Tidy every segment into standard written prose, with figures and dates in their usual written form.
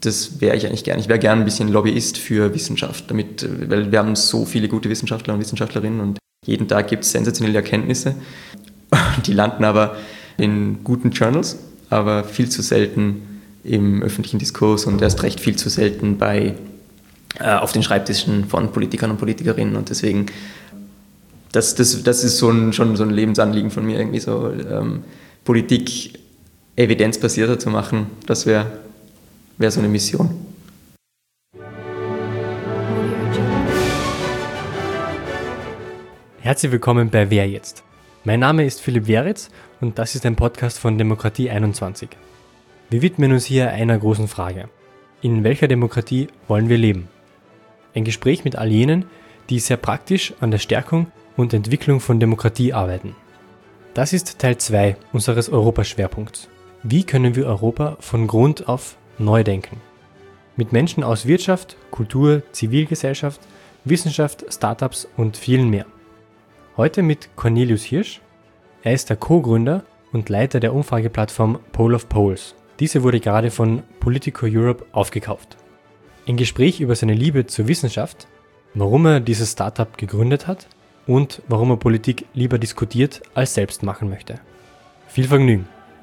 das wäre ich eigentlich gern. Ich wäre gern ein bisschen Lobbyist für Wissenschaft, weil wir haben so viele gute Wissenschaftler und Wissenschaftlerinnen und jeden Tag gibt es sensationelle Erkenntnisse. Die landen aber in guten Journals, aber viel zu selten im öffentlichen Diskurs und erst recht viel zu selten auf den Schreibtischen von Politikern und Politikerinnen. Und deswegen, das ist schon so ein Lebensanliegen von mir, irgendwie so Politik evidenzbasierter zu machen. Das wäre so eine Mission. Herzlich willkommen bei Wer jetzt? Mein Name ist Philipp Weritz und das ist ein Podcast von Demokratie 21. Wir widmen uns hier einer großen Frage. In welcher Demokratie wollen wir leben? Ein Gespräch mit all jenen, die sehr praktisch an der Stärkung und Entwicklung von Demokratie arbeiten. Das ist Teil 2 unseres Europaschwerpunkts. Wie können wir Europa von Grund auf neu denken? Mit Menschen aus Wirtschaft, Kultur, Zivilgesellschaft, Wissenschaft, Startups und vielen mehr. Heute mit Cornelius Hirsch. Er ist der Co-Gründer und Leiter der Umfrageplattform Poll of Polls. Diese wurde gerade von Politico Europe aufgekauft. Ein Gespräch über seine Liebe zur Wissenschaft, warum er dieses Startup gegründet hat und warum er Politik lieber diskutiert als selbst machen möchte. Viel Vergnügen!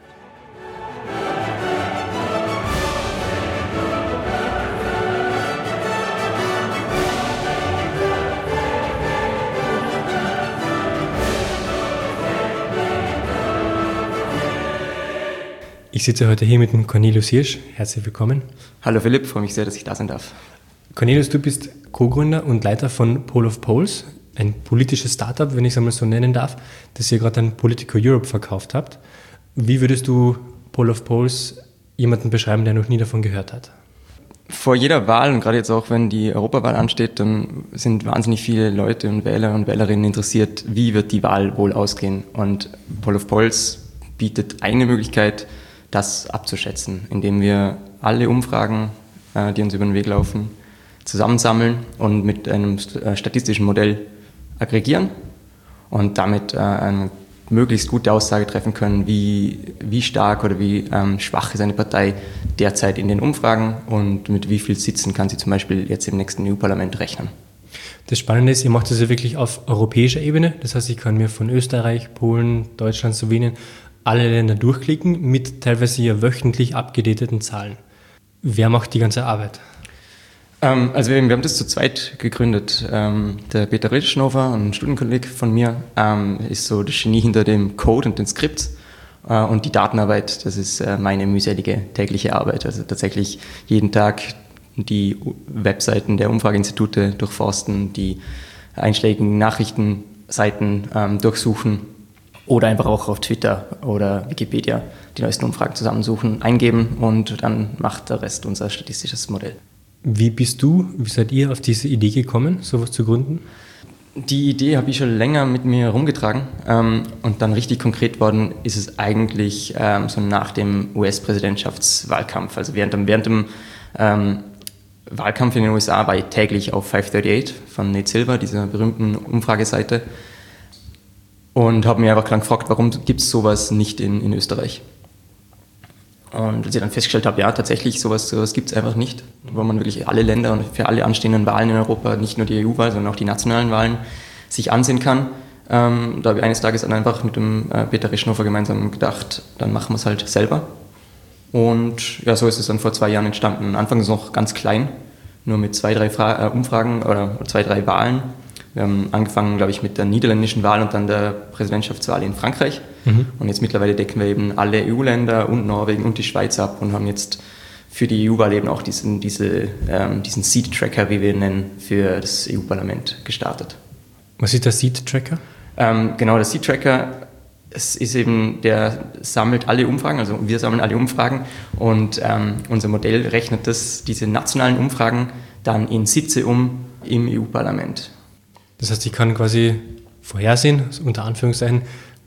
Ich sitze heute hier mit dem Cornelius Hirsch. Herzlich willkommen. Hallo Philipp, freue mich sehr, dass ich da sein darf. Cornelius, du bist Co-Gründer und Leiter von Poll of Polls, ein politisches Startup, wenn ich es einmal so nennen darf, das ihr gerade an Politico Europe verkauft habt. Wie würdest du Poll of Polls jemanden beschreiben, der noch nie davon gehört hat? Vor jeder Wahl und gerade jetzt auch, wenn die Europawahl ansteht, dann sind wahnsinnig viele Leute und Wähler und Wählerinnen interessiert, wie wird die Wahl wohl ausgehen. Und Poll of Polls bietet eine Möglichkeit, das abzuschätzen, indem wir alle Umfragen, die uns über den Weg laufen, zusammensammeln und mit einem statistischen Modell aggregieren und damit eine möglichst gute Aussage treffen können, wie stark oder wie schwach ist eine Partei derzeit in den Umfragen und mit wie viel Sitzen kann sie zum Beispiel jetzt im nächsten EU-Parlament rechnen. Das Spannende ist, ihr macht das ja wirklich auf europäischer Ebene. Das heißt, ich kann mir von Österreich, Polen, Deutschland, Slowenien alle Länder durchklicken mit teilweise ja wöchentlich abgedateten Zahlen. Wer macht die ganze Arbeit? Also wir haben das zu zweit gegründet. Der Peter Ritschnover, ein Studienkolleg von mir, ist so das Genie hinter dem Code und den Skripts. Und die Datenarbeit, das ist meine mühselige tägliche Arbeit. Also tatsächlich jeden Tag die Webseiten der Umfrageinstitute durchforsten, die einschlägigen Nachrichtenseiten durchsuchen oder einfach auch auf Twitter oder Wikipedia die neuesten Umfragen zusammensuchen, eingeben und dann macht der Rest unser statistisches Modell. Wie seid ihr auf diese Idee gekommen, sowas zu gründen? Die Idee habe ich schon länger mit mir herumgetragen und dann richtig konkret worden ist es eigentlich so nach dem US-Präsidentschaftswahlkampf. Also während dem Wahlkampf in den USA war ich täglich auf 538 von Nate Silver, dieser berühmten Umfrageseite, und habe mir einfach dann gefragt, warum gibt es sowas nicht in Österreich? Und als ich dann festgestellt habe, ja, tatsächlich, sowas gibt es einfach nicht, wo man wirklich alle Länder und für alle anstehenden Wahlen in Europa, nicht nur die EU-Wahl, sondern auch die nationalen Wahlen, sich ansehen kann. Da habe ich eines Tages dann einfach mit dem Peter Ritschnover gemeinsam gedacht, dann machen wir es halt selber. Und ja, so ist es dann vor 2 Jahren entstanden. Anfangs noch ganz klein, nur mit 2-3 Umfragen oder 2-3 Wahlen. Wir haben angefangen, glaube ich, mit der niederländischen Wahl und dann der Präsidentschaftswahl in Frankreich. Und jetzt mittlerweile decken wir eben alle EU-Länder und Norwegen und die Schweiz ab und haben jetzt für die EU-Wahl eben auch diesen Seat-Tracker, wie wir ihn nennen, für das EU-Parlament gestartet. Was ist der Seat-Tracker? Genau, der Seat-Tracker, es ist eben, der sammelt alle Umfragen, also wir sammeln alle Umfragen und unser Modell rechnet diese nationalen Umfragen dann in Sitze im EU-Parlament. Das heißt, ich kann quasi vorhersehen, unter Anführungszeichen,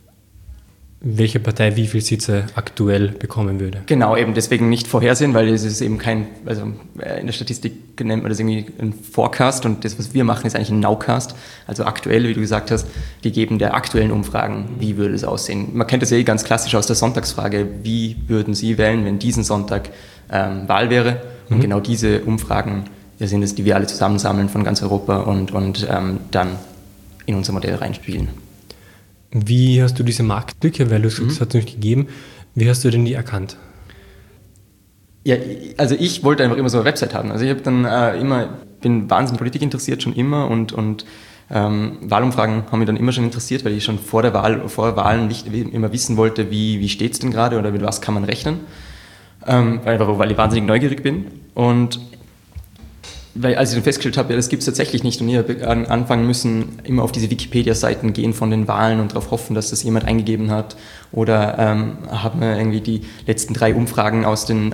welche Partei wie viele Sitze aktuell bekommen würde. Genau, eben deswegen nicht vorhersehen, weil es ist eben in der Statistik nennt man das irgendwie ein Forecast und das, was wir machen, ist eigentlich ein Nowcast. Also aktuell, wie du gesagt hast, die geben der aktuellen Umfragen, wie würde es aussehen. Man kennt das ja ganz klassisch aus der Sonntagsfrage, wie würden Sie wählen, wenn diesen Sonntag Wahl wäre? Und genau diese Umfragen sind es, die wir alle zusammensammeln von ganz Europa und dann in unser Modell reinspielen. Wie hast du diese Marktlücke, weil du gesagt hast, es hat es nicht gegeben, wie hast du denn die erkannt? Ja, also ich wollte einfach immer so eine Website haben. Also ich habe dann bin wahnsinnig Politik interessiert, schon immer und Wahlumfragen haben mich dann immer schon interessiert, weil ich schon vor Wahlen immer wissen wollte, wie steht es denn gerade oder mit was kann man rechnen. Weil ich wahnsinnig neugierig bin. Und als ich dann festgestellt habe, ja, das gibt es tatsächlich nicht und ich habe anfangen müssen, immer auf diese Wikipedia-Seiten gehen von den Wahlen und darauf hoffen, dass das jemand eingegeben hat oder habe mir irgendwie die letzten 3 Umfragen aus den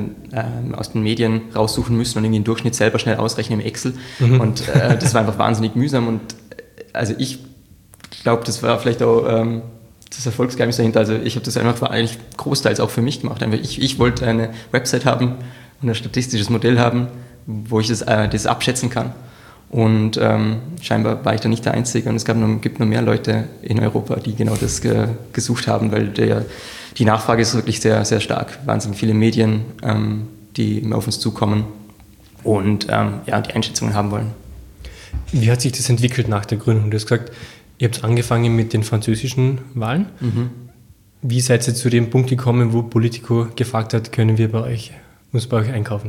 Medien raussuchen müssen und irgendwie den Durchschnitt selber schnell ausrechnen im Excel und das war einfach wahnsinnig mühsam und also ich glaube, das war vielleicht auch das Erfolgsgeheimnis dahinter, also ich habe das einfach eigentlich großteils auch für mich gemacht, einfach ich wollte eine Website haben und ein statistisches Modell haben, wo ich das abschätzen kann. Und scheinbar war ich da nicht der Einzige und es gibt noch mehr Leute in Europa, die genau das gesucht haben, weil die Nachfrage ist wirklich sehr, sehr stark. Wahnsinnig viele Medien, die immer auf uns zukommen und die Einschätzungen haben wollen. Wie hat sich das entwickelt nach der Gründung? Du hast gesagt, ihr habt angefangen mit den französischen Wahlen. Wie seid ihr zu dem Punkt gekommen, wo Politico gefragt hat, können wir uns bei euch einkaufen?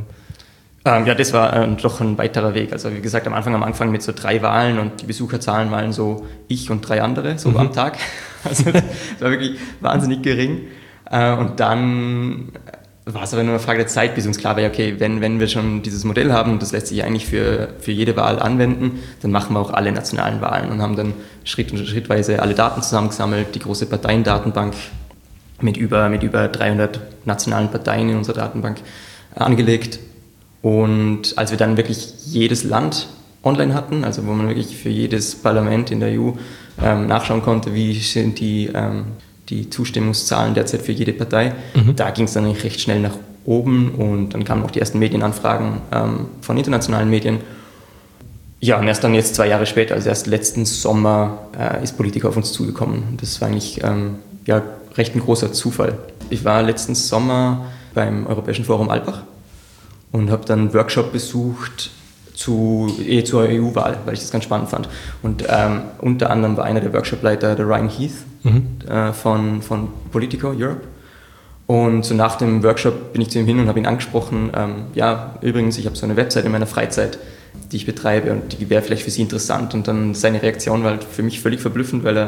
Das war doch ein weiterer Weg. Also wie gesagt, am Anfang mit so 3 Wahlen und die Besucherzahlen waren so ich und 3 andere, so am Tag. Also das war wirklich wahnsinnig gering. Und dann war es aber nur eine Frage der Zeit, bis uns klar war, okay, wenn wir schon dieses Modell haben, und das lässt sich eigentlich für jede Wahl anwenden, dann machen wir auch alle nationalen Wahlen und haben dann schrittweise alle Daten zusammengesammelt, die große Parteiendatenbank mit über 300 nationalen Parteien in unserer Datenbank angelegt. Und als wir dann wirklich jedes Land online hatten, also wo man wirklich für jedes Parlament in der EU nachschauen konnte, wie sind die Zustimmungszahlen derzeit für jede Partei, da ging es dann eigentlich recht schnell nach oben und dann kamen auch die ersten Medienanfragen von internationalen Medien. Ja, und erst dann jetzt 2 Jahre später, also erst letzten Sommer, ist Politico auf uns zugekommen. Das war eigentlich recht ein großer Zufall. Ich war letzten Sommer beim Europäischen Forum Alpbach und habe dann einen Workshop besucht zur EU-Wahl, weil ich das ganz spannend fand. Und unter anderem war einer der Workshopleiter der Ryan Heath von Politico Europe. Und so nach dem Workshop bin ich zu ihm hin und habe ihn angesprochen, übrigens, ich habe so eine Website in meiner Freizeit, die ich betreibe und die wäre vielleicht für Sie interessant. Und dann seine Reaktion war halt für mich völlig verblüffend, weil er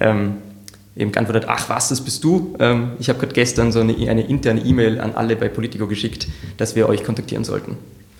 eben geantwortet, ach was, das bist du? Ich habe gerade gestern so eine interne E-Mail an alle bei Politico geschickt, dass wir euch kontaktieren sollten.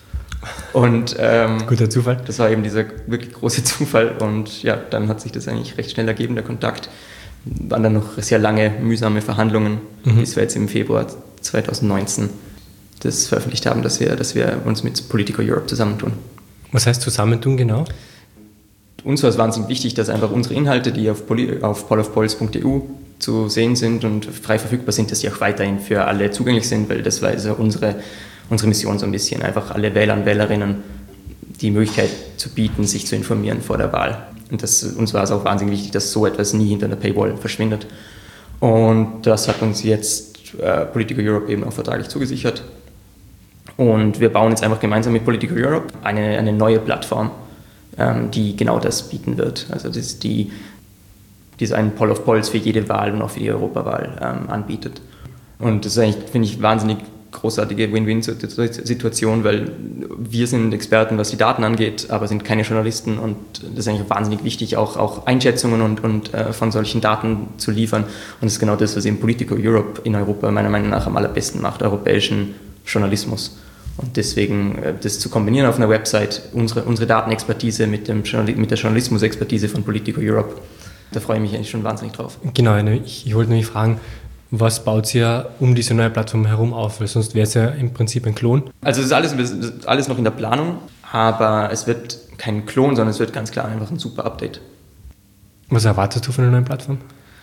Und guter Zufall. Das war eben dieser wirklich große Zufall und ja, dann hat sich das eigentlich recht schnell ergeben, der Kontakt. Waren dann noch sehr lange, mühsame Verhandlungen, bis wir jetzt im Februar 2019 das veröffentlicht haben, dass wir uns mit Politico Europe zusammentun. Was heißt zusammentun genau? Uns war es wahnsinnig wichtig, dass einfach unsere Inhalte, die auf pollofpolls.eu zu sehen sind und frei verfügbar sind, dass sie auch weiterhin für alle zugänglich sind, weil das war also unsere Mission so ein bisschen, einfach alle Wähler und Wählerinnen die Möglichkeit zu bieten, sich zu informieren vor der Wahl. Und uns war es auch wahnsinnig wichtig, dass so etwas nie hinter einer Paywall verschwindet. Und das hat uns jetzt Politico Europe eben auch vertraglich zugesichert. Und wir bauen jetzt einfach gemeinsam mit Politico Europe eine neue Plattform, die genau das bieten wird. Also die so einen Poll of Polls für jede Wahl und auch für die Europawahl anbietet. Und das ist eigentlich, finde ich, wahnsinnig großartige Win-Win-Situation, weil wir sind Experten, was die Daten angeht, aber sind keine Journalisten und das ist eigentlich wahnsinnig wichtig, auch Einschätzungen und von solchen Daten zu liefern. Und das ist genau das, was eben Politico Europe in Europa meiner Meinung nach am allerbesten macht, europäischen Journalismus. Und deswegen das zu kombinieren auf einer Website, unsere Datenexpertise mit der Journalismusexpertise von Politico Europe, da freue ich mich eigentlich schon wahnsinnig drauf. Genau, ich wollte nämlich fragen, was baut ihr um diese neue Plattform herum auf? Weil sonst wäre es ja im Prinzip ein Klon. Also es ist alles noch in der Planung, aber es wird kein Klon, sondern es wird ganz klar einfach ein super Update. Was erwartest du von der neuen Plattform?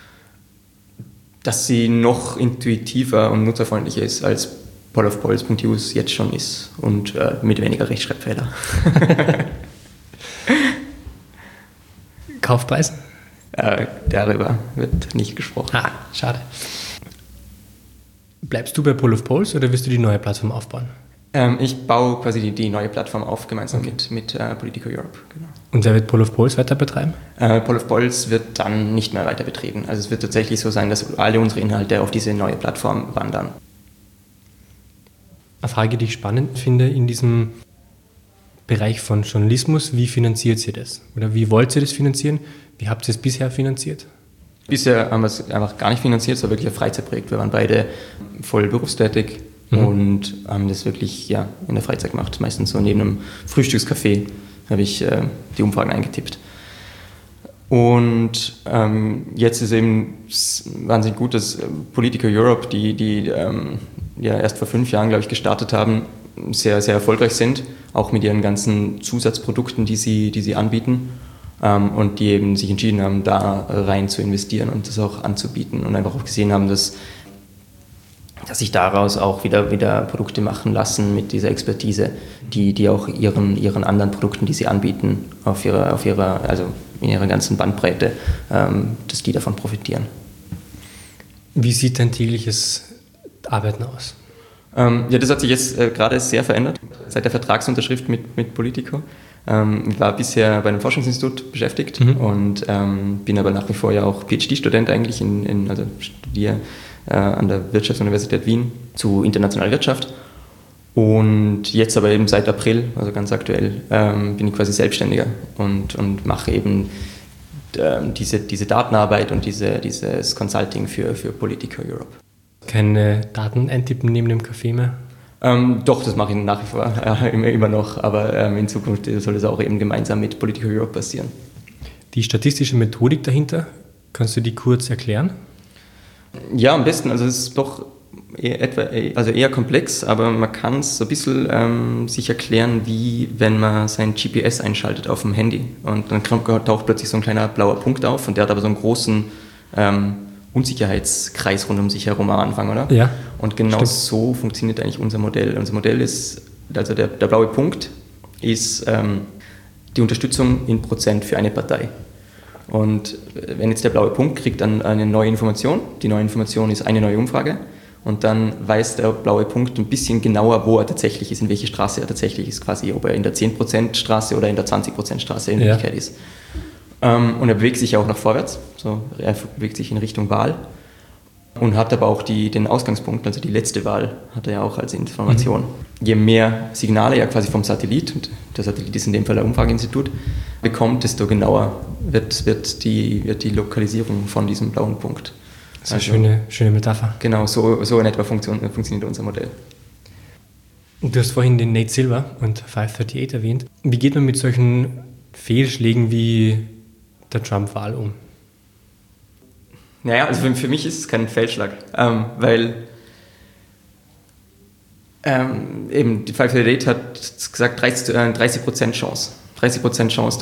Dass sie noch intuitiver und nutzerfreundlicher ist, als pollofpolls.eu es jetzt schon ist und mit weniger Rechtschreibfehler. Kaufpreis? Darüber wird nicht gesprochen. Schade. Bleibst du bei Poll of Polls oder wirst du die neue Plattform aufbauen? Ich baue quasi die neue Plattform auf, gemeinsam mit Politico Europe. Genau. Und wer wird Poll of Polls weiter betreiben? Poll of Polls wird dann nicht mehr weiter betrieben. Also es wird tatsächlich so sein, dass alle unsere Inhalte auf diese neue Plattform wandern. Eine Frage, die ich spannend finde in diesem Bereich von Journalismus, wie finanziert ihr das? Oder wie wollt ihr das finanzieren? Wie habt ihr es bisher finanziert? Bisher haben wir es einfach gar nicht finanziert, es war wirklich ein Freizeitprojekt. Wir waren beide voll berufstätig und haben das wirklich in der Freizeit gemacht. Meistens so neben einem Frühstückscafé habe ich die Umfragen eingetippt. Und jetzt ist eben wahnsinnig gut, dass Politico Europe, die erst vor 5 Jahren, glaube ich, gestartet haben, sehr, sehr erfolgreich sind, auch mit ihren ganzen Zusatzprodukten, die sie anbieten. Und die eben sich entschieden haben, da rein zu investieren und das auch anzubieten und einfach auch gesehen haben, dass sich daraus auch wieder Produkte machen lassen mit dieser Expertise, die auch ihren anderen Produkten, die sie anbieten, also in ihrer ganzen Bandbreite, dass die davon profitieren. Wie sieht dein tägliches Arbeiten aus? Das hat sich jetzt gerade sehr verändert, seit der Vertragsunterschrift mit Politico. Ich war bisher bei einem Forschungsinstitut beschäftigt und bin aber nach wie vor ja auch PhD-Student eigentlich, also studiere an der Wirtschaftsuniversität Wien zu internationaler Wirtschaft. Und jetzt aber eben seit April, also ganz aktuell, bin ich quasi Selbstständiger und mache eben diese Datenarbeit und dieses Consulting für Politico Europe. Keine Daten eintippen neben dem Café mehr? Doch, das mache ich nach wie vor immer noch, aber in Zukunft soll es auch eben gemeinsam mit Politico Europe passieren. Die statistische Methodik dahinter, kannst du die kurz erklären? Ja, am besten. Also es ist doch eher komplex, aber man kann es so ein bisschen sich erklären, wie wenn man sein GPS einschaltet auf dem Handy. Und dann taucht plötzlich so ein kleiner blauer Punkt auf und der hat aber so einen großen Unsicherheitskreis rund um sich herum am Anfang, oder? Ja. Und genau so funktioniert eigentlich unser Modell. Unser Modell ist, also der blaue Punkt ist die Unterstützung in Prozent für eine Partei. Und wenn jetzt der blaue Punkt kriegt dann eine neue Information, die neue Information ist eine neue Umfrage und dann weiß der blaue Punkt ein bisschen genauer, wo er tatsächlich ist, in welche Straße er tatsächlich ist, quasi ob er in der 10% Straße oder in der 20% Straße in Wirklichkeit ist. Und er bewegt sich auch nach vorwärts, so, er bewegt sich in Richtung Wahl und hat aber auch den Ausgangspunkt, also die letzte Wahl hat er ja auch als Information. Je mehr Signale er quasi vom Satellit, und der Satellit ist in dem Fall ein Umfrageinstitut, bekommt, desto genauer wird die Lokalisierung von diesem blauen Punkt. Das ist eine schöne Metapher. Genau, so in etwa funktioniert unser Modell. Du hast vorhin den Nate Silver und 538 erwähnt. Wie geht man mit solchen Fehlschlägen wie der Trump-Wahl um? Naja, also für mich ist es kein Fehlschlag, weil eben die 538 hat gesagt 30% Chance. 30% Chance,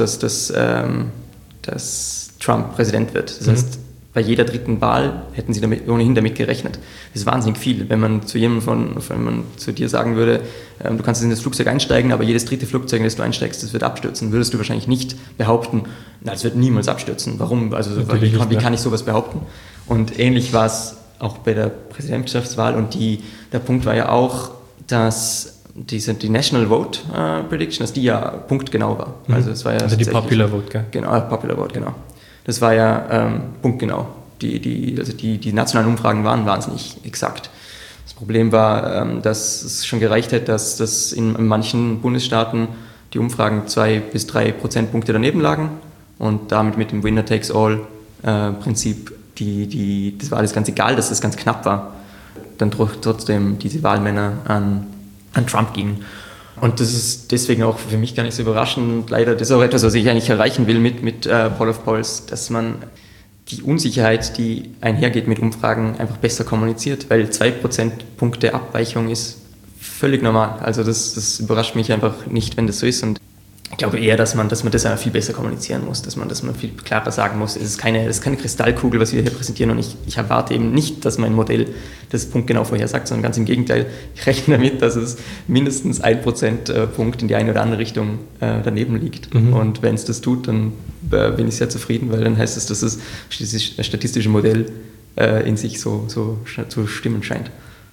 dass Trump Präsident wird. Das heißt, bei jeder dritten Wahl hätten sie ohnehin damit gerechnet. Das ist wahnsinnig viel. Wenn man zu dir sagen würde, du kannst in das Flugzeug einsteigen, aber jedes dritte Flugzeug, in das du einsteigst, das wird abstürzen, würdest du wahrscheinlich nicht behaupten, es wird niemals abstürzen. Warum? Also wie kann ich sowas behaupten? Und ähnlich war es auch bei der Präsidentschaftswahl und der Punkt war ja auch, dass die National Vote Prediction, dass die ja punktgenau war. Also, das war ja die Popular Vote, gell? Genau, Popular Vote, genau. Das war ja punktgenau. Die nationalen Umfragen waren wahnsinnig exakt. Das Problem war, dass es schon gereicht hätte, dass in manchen Bundesstaaten die Umfragen 2 bis 3 Prozentpunkte daneben lagen und damit mit dem Winner-Takes-All-Prinzip, das war alles ganz egal, dass das ganz knapp war, dann trotzdem diese Wahlmänner an Trump gingen. Und das ist deswegen auch für mich gar nicht so überraschend. Leider, das ist auch etwas, was ich eigentlich erreichen will mit Poll of Polls, dass man die Unsicherheit, die einhergeht mit Umfragen, einfach besser kommuniziert, weil 2 Prozentpunkte Abweichung ist völlig normal. Also das überrascht mich einfach nicht, wenn das so ist. Und ich glaube eher, dass man das einfach viel besser kommunizieren muss, dass man viel klarer sagen muss. Es ist keine Kristallkugel, was wir hier präsentieren, und ich erwarte eben nicht, dass mein Modell das punktgenau vorhersagt, sondern ganz im Gegenteil. Ich rechne damit, dass es mindestens 1 Prozentpunkt in die eine oder andere Richtung daneben liegt. Und wenn es das tut, dann bin ich sehr zufrieden, weil dann heißt es, dass das statistische Modell in sich so zu stimmen scheint.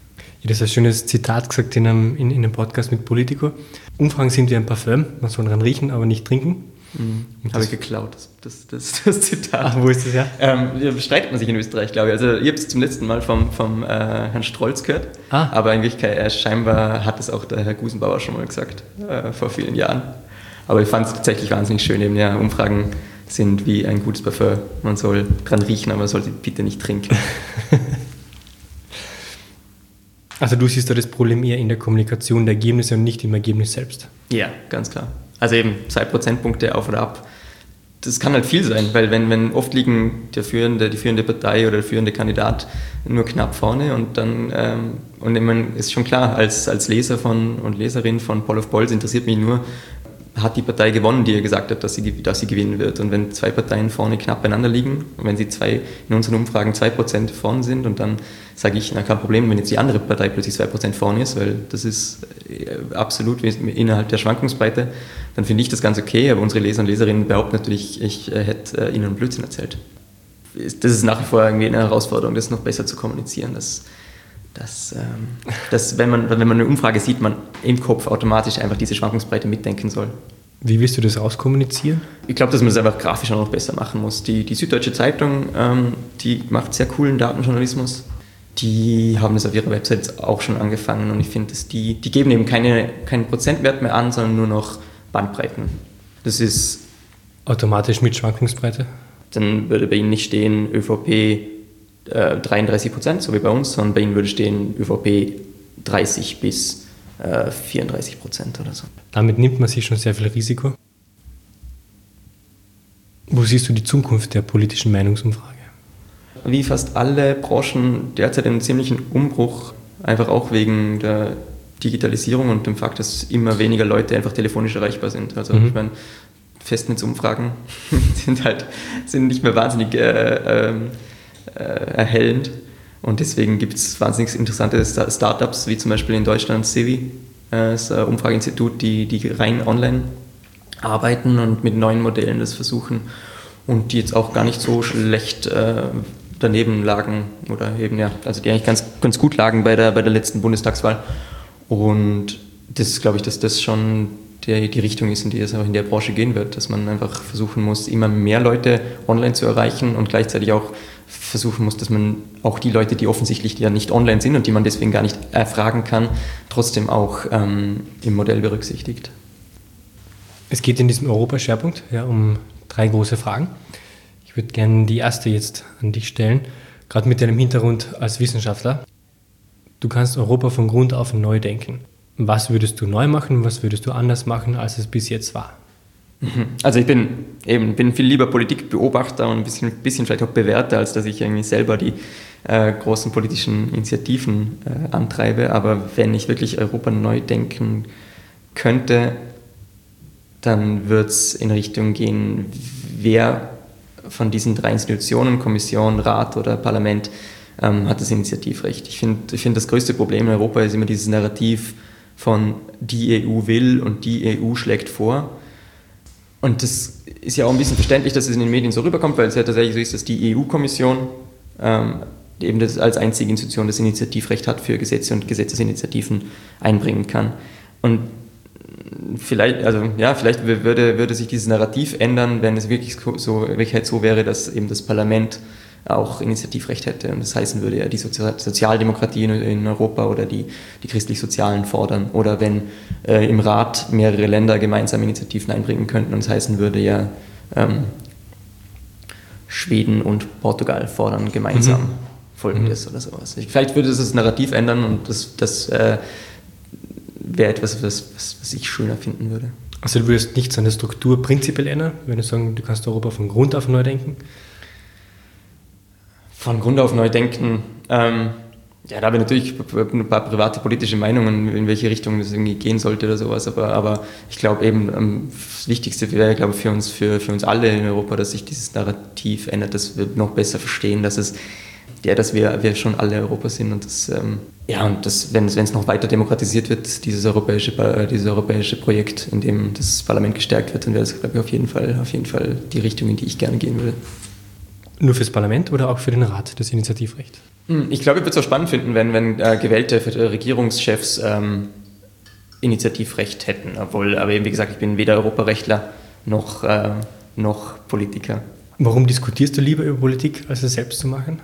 Ich habe das ein schönes Zitat gesagt in einem Podcast mit Politico. Umfragen sind wie ein Parfüm, man soll daran riechen, aber nicht trinken. Habe ich geklaut, das Zitat. Ach, wo ist das her? Streitet man sich in Österreich, glaube ich. Also ich habe es zum letzten Mal vom Herrn Strolz gehört, aber in Wirklichkeit scheinbar hat es auch der Herr Gusenbauer schon mal gesagt, vor vielen Jahren. Aber ich fand es tatsächlich wahnsinnig schön, eben ja, Umfragen sind wie ein gutes Parfüm. Man soll dran riechen, aber man soll sie bitte nicht trinken. Also du siehst da das Problem eher in der Kommunikation der Ergebnisse und nicht im Ergebnis selbst? Ja, ganz klar. Also eben 2 Prozentpunkte auf oder ab. Das kann halt viel sein, weil wenn oft liegen die führende Partei oder der führende Kandidat nur knapp vorne und dann und ich meine, ist schon klar, als Leser und Leserin von Paul of Polls interessiert mich nur, hat die Partei gewonnen, die er gesagt hat, dass sie gewinnen wird. Und wenn 2 Parteien vorne knapp beieinander liegen und wenn sie in unseren Umfragen 2% vorne sind und dann sage ich, na kein Problem, wenn jetzt die andere Partei plötzlich 2% vorne ist, weil das ist absolut innerhalb der Schwankungsbreite, dann finde ich das ganz okay, aber unsere Leser und Leserinnen behaupten natürlich, ich hätte ihnen einen Blödsinn erzählt. Das ist nach wie vor irgendwie eine Herausforderung, das noch besser zu kommunizieren, dass wenn man eine Umfrage sieht, man im Kopf automatisch einfach diese Schwankungsbreite mitdenken soll. Wie willst du das auskommunizieren? Ich glaube, dass man das einfach grafisch auch noch besser machen muss. Die Süddeutsche Zeitung, die macht sehr coolen Datenjournalismus. Die haben das auf ihrer Website auch schon angefangen und ich finde, dass die geben eben keinen Prozentwert mehr an, sondern nur noch Bandbreiten. Das ist automatisch mit Schwankungsbreite? Dann würde bei ihnen nicht stehen ÖVP 33%, so wie bei uns, sondern bei ihnen würde stehen ÖVP 30 bis 34% oder so. Damit nimmt man sich schon sehr viel Risiko. Wo siehst du die Zukunft der politischen Meinungsumfrage? Wie fast alle Branchen derzeit einen ziemlichen Umbruch, einfach auch wegen der Digitalisierung und dem Fakt, dass immer weniger Leute einfach telefonisch erreichbar sind. Also ich meine, Festnetzumfragen sind nicht mehr wahnsinnig erhellend und deswegen gibt es wahnsinnig interessante Startups, wie zum Beispiel in Deutschland Civi, das Umfrageinstitut, die rein online arbeiten und mit neuen Modellen das versuchen und die jetzt auch gar nicht so schlecht daneben lagen oder eben also die eigentlich ganz gut lagen bei der letzten Bundestagswahl und das ist, glaube ich, dass das schon die Richtung ist, in die es auch in der Branche gehen wird, dass man einfach versuchen muss, immer mehr Leute online zu erreichen und gleichzeitig auch versuchen muss, dass man auch die Leute, die offensichtlich ja nicht online sind und die man deswegen gar nicht erfragen kann, trotzdem auch im Modell berücksichtigt. Es geht in diesem Europaschwerpunkt um 3 große Fragen. Ich würde gerne die erste jetzt an dich stellen, gerade mit deinem Hintergrund als Wissenschaftler. Du kannst Europa von Grund auf neu denken. Was würdest du neu machen, was würdest du anders machen, als es bis jetzt war? Also ich bin viel lieber Politikbeobachter und ein bisschen vielleicht auch Bewerter, als dass ich irgendwie selber die großen politischen Initiativen antreibe. Aber wenn ich wirklich Europa neu denken könnte, dann würde es in Richtung gehen, wer von diesen 3 Institutionen, Kommission, Rat oder Parlament, hat das Initiativrecht. Ich finde, das größte Problem in Europa ist immer dieses Narrativ von die EU will und die EU schlägt vor. Und das ist ja auch ein bisschen verständlich, dass es in den Medien so rüberkommt, weil es ja tatsächlich so ist, dass die EU-Kommission eben das als einzige Institution das Initiativrecht hat für Gesetze und Gesetzesinitiativen einbringen kann. Und vielleicht würde sich dieses Narrativ ändern, wenn es wirklich so wäre, dass eben das Parlament auch Initiativrecht hätte. Und das heißen würde ja die Sozialdemokratie in Europa oder die christlich-sozialen fordern. Oder wenn im Rat mehrere Länder gemeinsam Initiativen einbringen könnten. Und das heißen würde ja Schweden und Portugal fordern gemeinsam Folgendes oder sowas. Vielleicht würde es das Narrativ ändern und das wäre etwas, was ich schöner finden würde. Also du würdest nichts an der Struktur prinzipiell ändern, wenn du sagen, du kannst Europa von Grund auf neu denken? Von Grund auf neu denken, da habe ich natürlich ein paar private politische Meinungen, in welche Richtung das irgendwie gehen sollte oder sowas, aber ich glaube eben, das Wichtigste wäre, glaube ich, für uns alle in Europa, dass sich dieses Narrativ ändert, dass wir noch besser verstehen, dass wir schon alle Europa sind und wenn es noch weiter demokratisiert wird, dieses europäische Projekt, in dem das Parlament gestärkt wird, dann wäre das, glaube ich, auf jeden Fall die Richtung, in die ich gerne gehen würde. Nur fürs Parlament oder auch für den Rat, das Initiativrecht? Ich glaube, ich würde es auch spannend finden, wenn gewählte Regierungschefs Initiativrecht hätten. Aber eben, wie gesagt, ich bin weder Europarechtler noch Politiker. Warum diskutierst du lieber über Politik, als es selbst zu machen?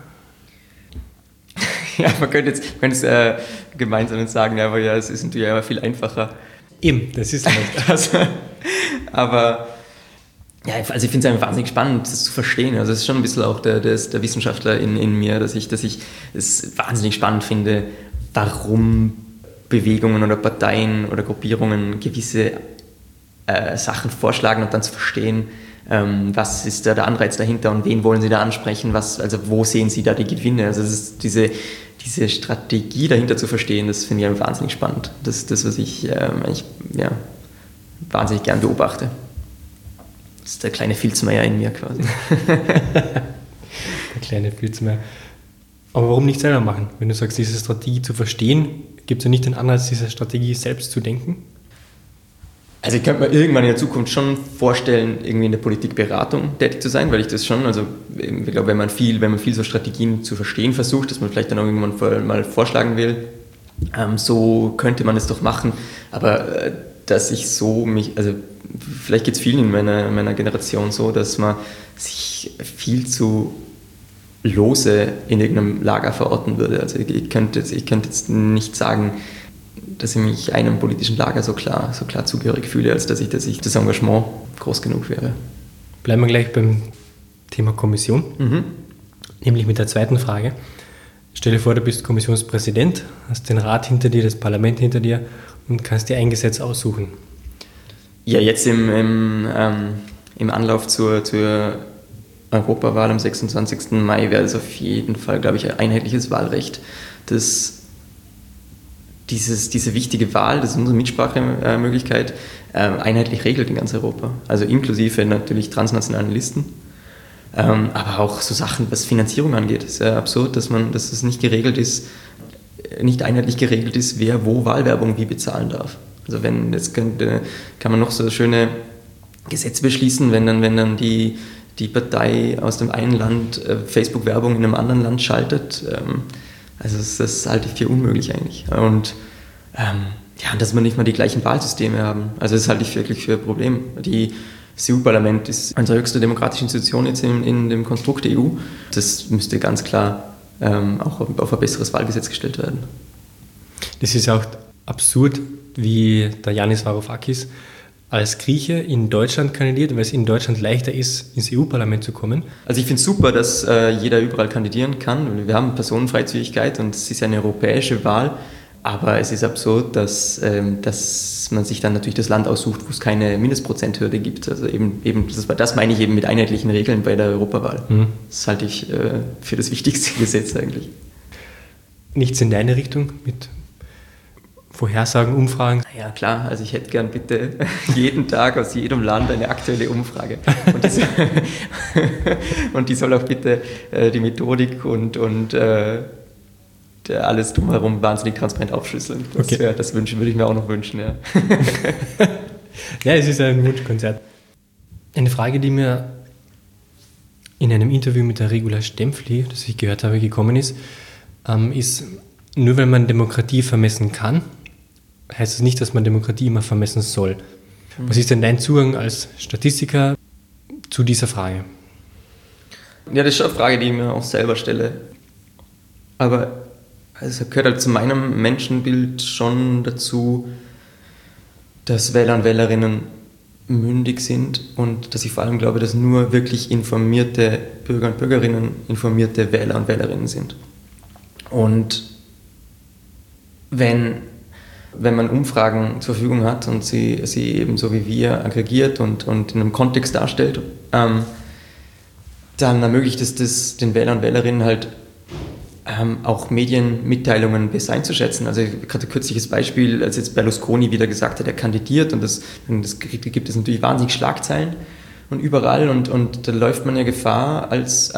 Ja, man könnte jetzt gemeinsam sagen, ja, aber ja, es ist natürlich immer viel einfacher. Eben, das ist nicht. Aber ja, also ich finde es einfach wahnsinnig spannend, das zu verstehen. Also es ist schon ein bisschen auch der Wissenschaftler in mir, dass ich es wahnsinnig spannend finde, warum Bewegungen oder Parteien oder Gruppierungen gewisse Sachen vorschlagen und dann zu verstehen, was ist da der Anreiz dahinter und wen wollen sie da ansprechen, also wo sehen sie da die Gewinne. Also das ist diese Strategie dahinter zu verstehen, das finde ich einfach wahnsinnig spannend. Das ist das, was ich eigentlich wahnsinnig gern beobachte. Das ist der kleine Filzmeier in mir quasi. Der kleine Filzmeier. Aber warum nicht selber machen? Wenn du sagst, diese Strategie zu verstehen, gibt es ja nicht den Anreiz, diese Strategie selbst zu denken? Also ich könnte mir irgendwann in der Zukunft schon vorstellen, irgendwie in der Politikberatung tätig zu sein, weil ich das schon, also ich glaube, wenn man viel so Strategien zu verstehen versucht, dass man vielleicht dann irgendwann mal vorschlagen will, so könnte man es doch machen, aber dass ich also vielleicht geht es vielen in meiner Generation so, dass man sich viel zu lose in irgendeinem Lager verorten würde. Also ich könnte jetzt nicht sagen, dass ich mich einem politischen Lager so klar zugehörig fühle, als dass das Engagement groß genug wäre. Bleiben wir gleich beim Thema Kommission, nämlich mit der zweiten Frage. Stell dir vor, du bist Kommissionspräsident, hast den Rat hinter dir, das Parlament hinter dir und kannst dir ein Gesetz aussuchen. Ja, jetzt im Anlauf zur Europawahl am 26. Mai wäre es auf jeden Fall, glaube ich, ein einheitliches Wahlrecht, das diese wichtige Wahl, das ist unsere Mitsprachemöglichkeit, einheitlich regelt in ganz Europa. Also inklusive natürlich transnationalen Listen, aber auch so Sachen, was Finanzierung angeht. Es ist ja absurd, dass es nicht einheitlich geregelt ist, wer wo Wahlwerbung wie bezahlen darf. Also kann man noch so schöne Gesetze beschließen, wenn dann die Partei aus dem einen Land Facebook-Werbung in einem anderen Land schaltet. Also das halte ich für unmöglich eigentlich. Und dass wir nicht mal die gleichen Wahlsysteme haben. Also das halte ich wirklich für ein Problem. Das EU-Parlament ist unsere höchste demokratische Institution jetzt in dem Konstrukt der EU. Das müsste ganz klar auch auf ein besseres Wahlgesetz gestellt werden. Das ist auch absurd, wie der Yanis Varoufakis als Grieche in Deutschland kandidiert, weil es in Deutschland leichter ist, ins EU-Parlament zu kommen. Also ich finde es super, dass jeder überall kandidieren kann. Wir haben Personenfreizügigkeit und es ist eine europäische Wahl, aber es ist absurd, dass man sich dann natürlich das Land aussucht, wo es keine Mindestprozenthürde gibt. Also das meine ich eben mit einheitlichen Regeln bei der Europawahl. Das halte ich für das wichtigste Gesetz eigentlich. Nichts in deine Richtung mit Vorhersagen, Umfragen? Ja klar, also ich hätte gern bitte jeden Tag aus jedem Land eine aktuelle Umfrage. Und die soll auch bitte die Methodik und alles drumherum wahnsinnig transparent aufschlüsseln. Das würde ich mir auch noch wünschen. Ja, ja, es ist ein Wunschkonzert. Eine Frage, die mir in einem Interview mit der Regula Stempfli, das ich gehört habe, gekommen ist, ist, nur weil man Demokratie vermessen kann, heißt es nicht, dass man Demokratie immer vermessen soll. Was ist denn dein Zugang als Statistiker zu dieser Frage? Ja, das ist schon eine Frage, die ich mir auch selber stelle. Aber es gehört halt zu meinem Menschenbild schon dazu, dass Wähler und Wählerinnen mündig sind und dass ich vor allem glaube, dass nur wirklich informierte Bürger und Bürgerinnen informierte Wähler und Wählerinnen sind. Und wenn man Umfragen zur Verfügung hat und sie eben so wie wir aggregiert und in einem Kontext darstellt, dann ermöglicht es das den Wählern und Wählerinnen halt auch Medienmitteilungen besser einzuschätzen. Also gerade ein kürzliches Beispiel, als jetzt Berlusconi wieder gesagt hat, er kandidiert und das gibt es natürlich wahnsinnig Schlagzeilen und überall und da läuft man ja Gefahr als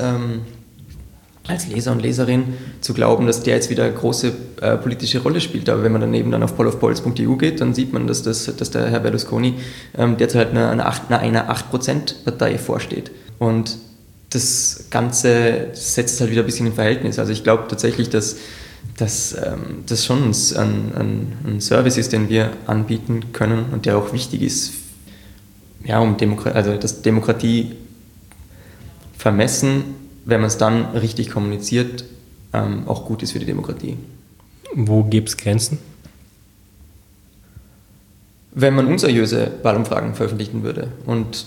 Leser und Leserin zu glauben, dass der jetzt wieder eine große politische Rolle spielt. Aber wenn man daneben dann auf pollofpolls.eu geht, dann sieht man, dass der Herr Berlusconi derzeit einer 8%-Partei vorsteht. Und das Ganze setzt es halt wieder ein bisschen in Verhältnis. Also ich glaube tatsächlich, dass das schon ein Service ist, den wir anbieten können und der auch wichtig ist, ja, dass Demokratie vermessen, wenn man es dann richtig kommuniziert, auch gut ist für die Demokratie. Wo gibt es Grenzen? Wenn man unseriöse Wahlumfragen veröffentlichen würde und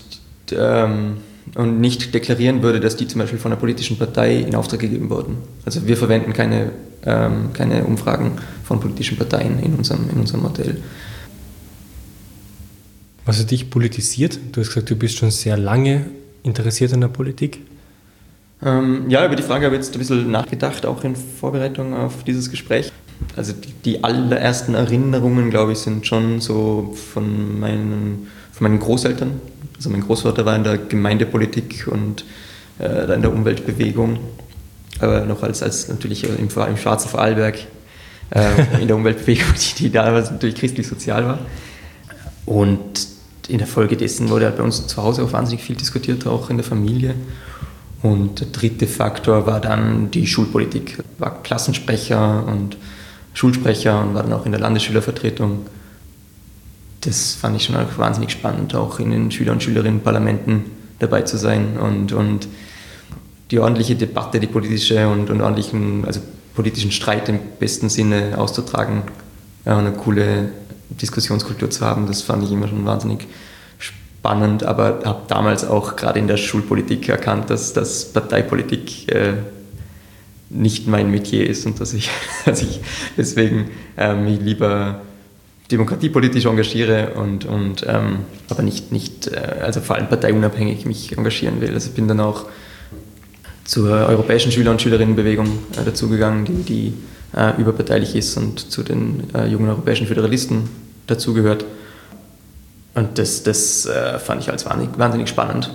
nicht deklarieren würde, dass die zum Beispiel von einer politischen Partei in Auftrag gegeben wurden. Also wir verwenden keine Umfragen von politischen Parteien in unserem Modell. Was hat dich politisiert? Du hast gesagt, du bist schon sehr lange interessiert an der Politik. Ja, über die Frage habe ich jetzt ein bisschen nachgedacht, auch in Vorbereitung auf dieses Gespräch. Also die allerersten Erinnerungen, glaube ich, sind schon so von meinen Großeltern. Also mein Großvater war in der Gemeindepolitik und in der Umweltbewegung, aber noch als natürlich im schwarzen Vorarlberg in der Umweltbewegung, die damals natürlich christlich-sozial war. Und in der Folge dessen wurde halt bei uns zu Hause auch wahnsinnig viel diskutiert, auch in der Familie. Und der dritte Faktor war dann die Schulpolitik. Ich war Klassensprecher und Schulsprecher und war dann auch in der Landesschülervertretung. Das fand ich schon auch wahnsinnig spannend, auch in den Schüler- und Schülerinnenparlamenten dabei zu sein und die ordentliche Debatte, die politische und politischen Streit im besten Sinne auszutragen, eine coole Diskussionskultur zu haben, das fand ich immer schon wahnsinnig spannend, aber habe damals auch gerade in der Schulpolitik erkannt, dass Parteipolitik nicht mein Metier ist und dass ich deswegen mich lieber demokratiepolitisch engagiere aber nicht vor allem parteiunabhängig mich engagieren will. Also ich bin dann auch zur europäischen Schüler- und Schülerinnenbewegung dazugegangen, die überparteilich ist und zu den jungen europäischen Föderalisten dazugehört. Und das fand ich als wahnsinnig spannend.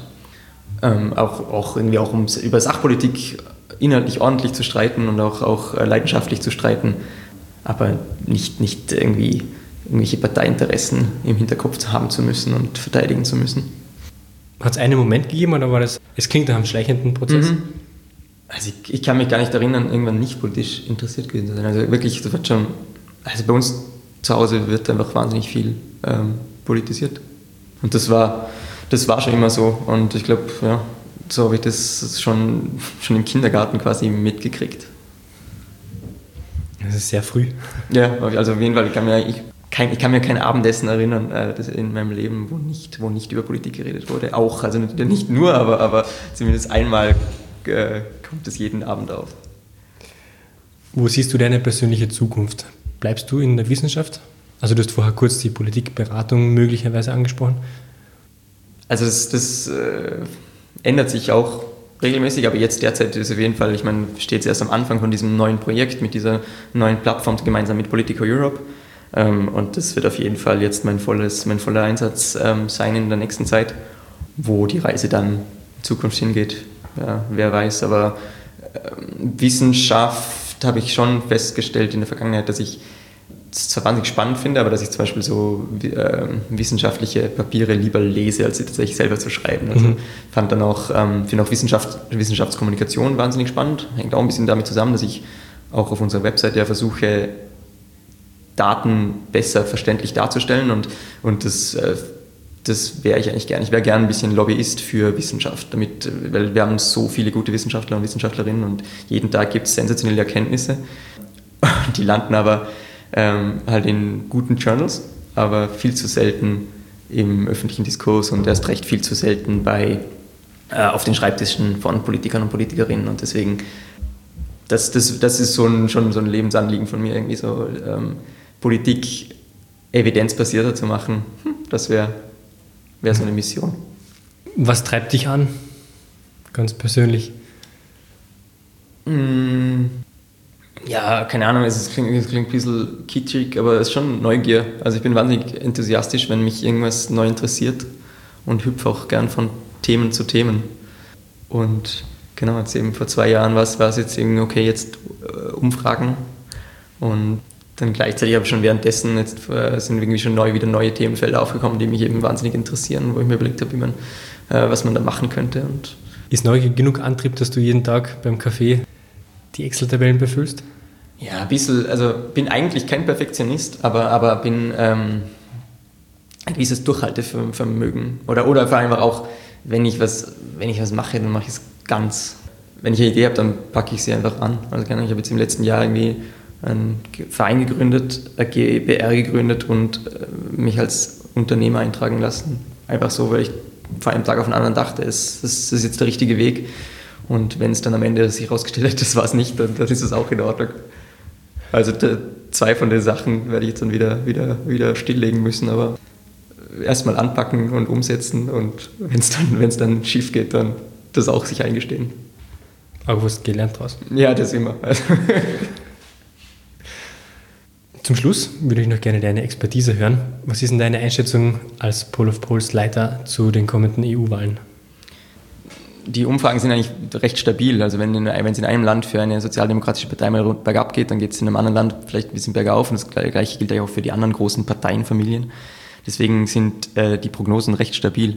Auch über Sachpolitik inhaltlich ordentlich zu streiten und auch leidenschaftlich zu streiten, aber nicht irgendwie irgendwelche Parteiinteressen im Hinterkopf haben zu müssen und verteidigen zu müssen. Hat es einen Moment gegeben oder war das, es klingt nach einem schleichenden Prozess? Also ich kann mich gar nicht erinnern, irgendwann nicht politisch interessiert gewesen zu sein. Also wirklich, das wird schon, also bei uns zu Hause wird einfach wahnsinnig viel politisiert. Und das war schon immer so. Und ich glaube, ja, so habe ich das schon im Kindergarten quasi mitgekriegt. Das ist sehr früh. Ja, also auf jeden Fall, ich kann mir kein Abendessen erinnern in meinem Leben, wo nicht über Politik geredet wurde. Auch, also nicht nur, aber zumindest einmal kommt es jeden Abend auf. Wo siehst du deine persönliche Zukunft? Bleibst du in der Wissenschaft? Also du hast vorher kurz die Politikberatung möglicherweise angesprochen. Also das ändert sich auch regelmäßig, aber jetzt derzeit ist auf jeden Fall, ich meine, steht es erst am Anfang von diesem neuen Projekt mit dieser neuen Plattform gemeinsam mit Politico Europe. Und das wird auf jeden Fall jetzt mein voller Einsatz sein in der nächsten Zeit. Wo die Reise dann in Zukunft hingeht, ja, wer weiß. Aber Wissenschaft habe ich schon festgestellt in der Vergangenheit, dass ich es zwar wahnsinnig spannend finde, aber dass ich zum Beispiel so wissenschaftliche Papiere lieber lese, als sie tatsächlich selber zu schreiben. Also finde auch Wissenschaftskommunikation wahnsinnig spannend. Hängt auch ein bisschen damit zusammen, dass ich auch auf unserer Website ja versuche, Daten besser verständlich darzustellen und das wäre ich eigentlich gern. Ich wäre gern ein bisschen Lobbyist für Wissenschaft, weil wir haben so viele gute Wissenschaftler und Wissenschaftlerinnen und jeden Tag gibt es sensationelle Erkenntnisse. Die landen aber halt in guten Journals, aber viel zu selten im öffentlichen Diskurs und erst recht viel zu selten auf den Schreibtischen von Politikern und Politikerinnen. Und deswegen, das ist schon so ein Lebensanliegen von mir, irgendwie so Politik evidenzbasierter zu machen. Das wäre so eine Mission. Was treibt dich an, ganz persönlich? Ja, keine Ahnung, es klingt ein bisschen kitschig, aber es ist schon Neugier. Also ich bin wahnsinnig enthusiastisch, wenn mich irgendwas neu interessiert und hüpfe auch gern von Themen zu Themen. Und genau, jetzt eben vor 2 Jahren war es jetzt irgendwie okay, jetzt Umfragen und dann gleichzeitig habe ich schon währenddessen, jetzt sind irgendwie schon wieder neue Themenfelder aufgekommen, die mich eben wahnsinnig interessieren, wo ich mir überlegt habe, was man da machen könnte. Und Ist neu genug Antrieb, dass du jeden Tag beim Kaffee die Excel-Tabellen befüllst? Ja, ein bisschen. Also bin eigentlich kein Perfektionist, aber bin ein gewisses Durchhaltevermögen. Oder vor allem auch, wenn ich was mache, dann mache ich es ganz. Wenn ich eine Idee habe, dann packe ich sie einfach an. Also ich habe jetzt im letzten Jahr irgendwie einen Verein gegründet, eine GbR gegründet und mich als Unternehmer eintragen lassen. Einfach so, weil ich von einem Tag auf den anderen dachte, das ist jetzt der richtige Weg. Und wenn es dann am Ende sich herausgestellt hat, das war es nicht, dann ist es auch in Ordnung. Also 2 von den Sachen werde ich jetzt dann wieder stilllegen müssen, aber erstmal anpacken und umsetzen und wenn es dann schief geht, dann das auch sich eingestehen. Aber du hast gelernt draus. Ja, das immer. Also. Zum Schluss würde ich noch gerne deine Expertise hören. Was ist denn deine Einschätzung als Poll of Polls Leiter zu den kommenden EU-Wahlen? Die Umfragen sind eigentlich recht stabil. Also wenn es in einem Land für eine sozialdemokratische Partei mal bergab geht, dann geht es in einem anderen Land vielleicht ein bisschen bergauf. Und das Gleiche gilt ja auch für die anderen großen Parteienfamilien. Deswegen sind die Prognosen recht stabil.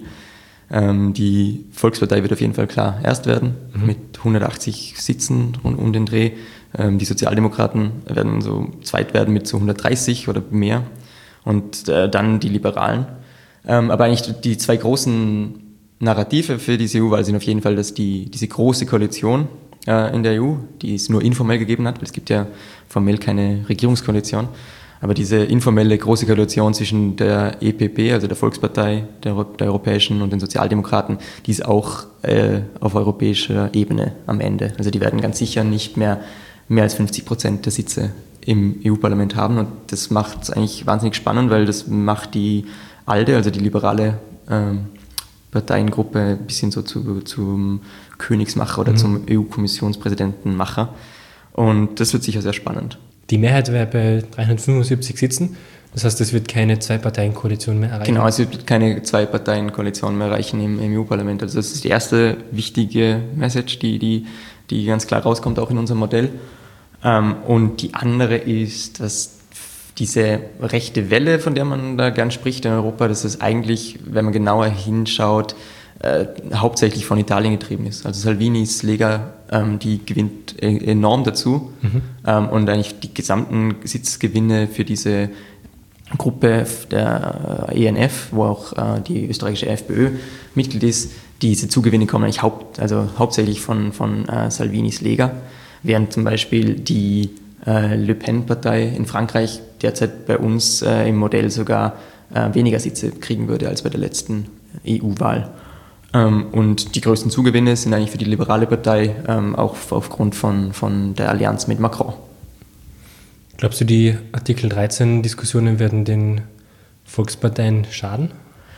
Die Volkspartei wird auf jeden Fall klar erst werden, mit 180 Sitzen um den Dreh. Die Sozialdemokraten werden so zweit werden mit so 130 oder mehr. Und dann die Liberalen. Aber eigentlich die 2 großen Narrative für diese EU-Wahl sind auf jeden Fall, dass diese große Koalition in der EU, die es nur informell gegeben hat, weil es gibt ja formell keine Regierungskoalition, aber diese informelle große Koalition zwischen der EPP, also der Volkspartei, der Europäischen und den Sozialdemokraten, die ist auch auf europäischer Ebene am Ende. Also die werden ganz sicher nicht mehr als 50% der Sitze im EU-Parlament haben und das macht es eigentlich wahnsinnig spannend, weil das macht die ALDE, also die liberale Parteiengruppe, ein bisschen so zum Königsmacher oder zum EU-Kommissionspräsidentenmacher und das wird sicher sehr spannend. Die Mehrheit wäre bei 375 Sitzen. Das heißt, es wird keine Zwei-Parteien-Koalition mehr erreichen. Genau, es wird keine Zwei-Parteien-Koalition mehr erreichen im EU-Parlament. Also das ist die erste wichtige Message, die ganz klar rauskommt, auch in unserem Modell. Und die andere ist, dass diese rechte Welle, von der man da gern spricht in Europa, dass es eigentlich, wenn man genauer hinschaut, hauptsächlich von Italien getrieben ist. Also Salvinis Lega, die gewinnt enorm dazu und eigentlich die gesamten Sitzgewinne für diese Gruppe der ENF, wo auch die österreichische FPÖ Mitglied ist, diese Zugewinne kommen eigentlich hauptsächlich von Salvinis Lega, während zum Beispiel die Le Pen-Partei in Frankreich derzeit bei uns im Modell sogar weniger Sitze kriegen würde als bei der letzten EU-Wahl. Und die größten Zugewinne sind eigentlich für die liberale Partei, auch aufgrund von der Allianz mit Macron. Glaubst du, die Artikel 13-Diskussionen werden den Volksparteien schaden?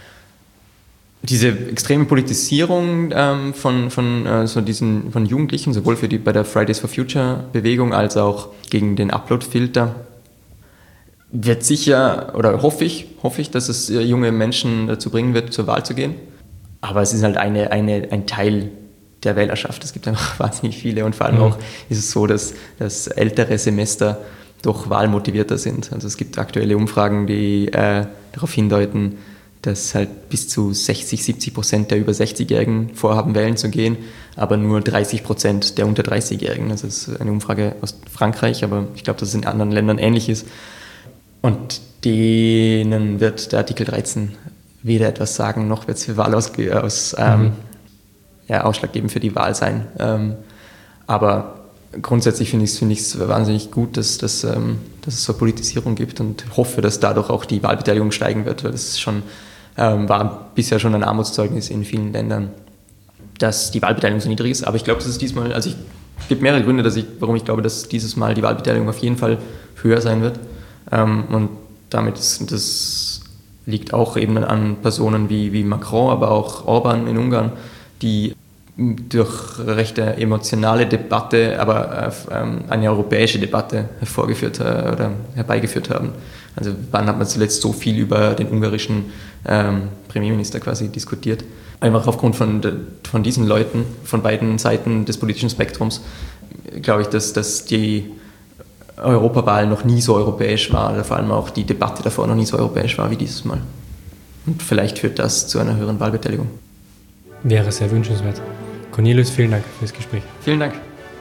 Diese extreme Politisierung von Jugendlichen, sowohl bei der Fridays for Future Bewegung als auch gegen den Upload-Filter, wird sicher, oder hoffe ich, dass es junge Menschen dazu bringen wird, zur Wahl zu gehen. Aber es ist halt ein Teil der Wählerschaft. Es gibt einfach wahnsinnig viele und vor allem auch ist es so, dass ältere Semester doch wahlmotivierter sind. Also es gibt aktuelle Umfragen, die darauf hindeuten, dass halt bis zu 60-70% der über 60-Jährigen vorhaben, wählen zu gehen, aber nur 30% der unter 30-Jährigen. Das ist eine Umfrage aus Frankreich, aber ich glaube, dass es in anderen Ländern ähnlich ist. Und denen wird der Artikel 13 weder etwas sagen, noch wird es für Wahl ausschlaggebend für die Wahl sein. Aber grundsätzlich finde ich es wahnsinnig gut, dass es so eine Politisierung gibt und hoffe, dass dadurch auch die Wahlbeteiligung steigen wird, weil das war bisher schon ein Armutszeugnis in vielen Ländern, dass die Wahlbeteiligung so niedrig ist. Aber ich glaube, dass es diesmal, es gibt mehrere Gründe, warum ich glaube, dass dieses Mal die Wahlbeteiligung auf jeden Fall höher sein wird. Und das liegt auch eben an Personen wie Macron, aber auch Orban in Ungarn, die durch recht emotionale Debatte, aber eine europäische Debatte herbeigeführt haben. Also wann hat man zuletzt so viel über den ungarischen Premierminister quasi diskutiert? Einfach aufgrund von diesen Leuten, von beiden Seiten des politischen Spektrums, glaube ich, dass die Europawahl noch nie so europäisch war, oder vor allem auch die Debatte davor noch nie so europäisch war wie dieses Mal. Und vielleicht führt das zu einer höheren Wahlbeteiligung. Wäre sehr wünschenswert. Cornelius, vielen Dank fürs Gespräch. Vielen Dank.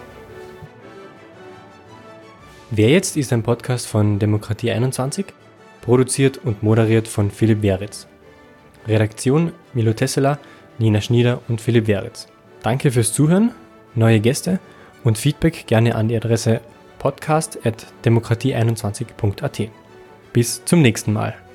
Wer jetzt ist ein Podcast von Demokratie 21, produziert und moderiert von Philipp Weritz. Redaktion Milo Tesseler, Nina Schnieder und Philipp Weritz. Danke fürs Zuhören, neue Gäste und Feedback gerne an die Adresse podcast@demokratie21.at. Bis zum nächsten Mal.